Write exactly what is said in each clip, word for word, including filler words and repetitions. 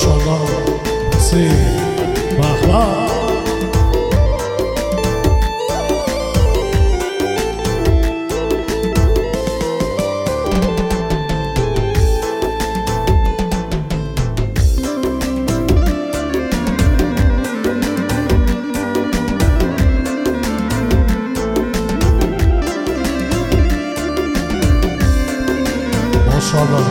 ماشاءالله سی بحبه ماشاءالله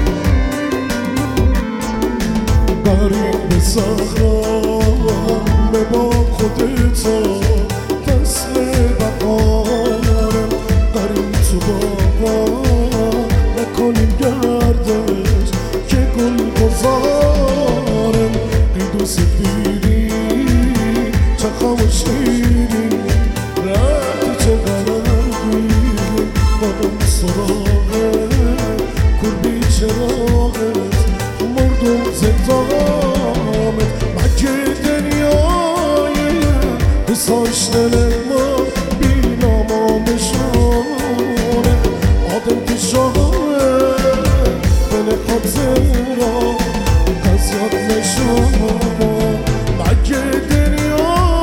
قریب صخرا به با خودتا فصل بقارم قریب تو بابا نکنیم گردش که گل گذارم قید و سفیدی چه خاموشیدی رد چه قلبی بابم سراغه کربی چراغت مردم زندامت مکه دنیای بساش دل ما بی نام نشانه آدم که شاهه بله خاطر را قضیات نشانه مکه دنیای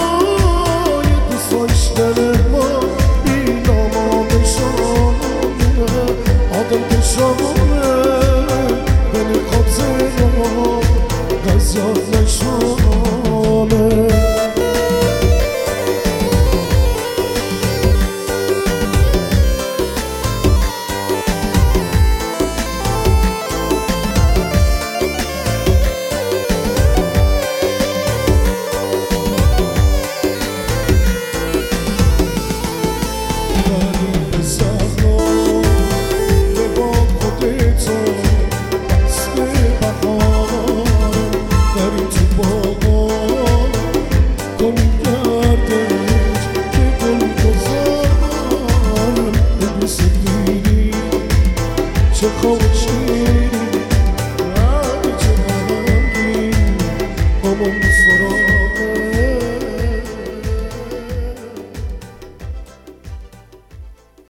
بساش دل ما بی نام نشانه آدم که شاهه بله خاطر را قضیات نشانه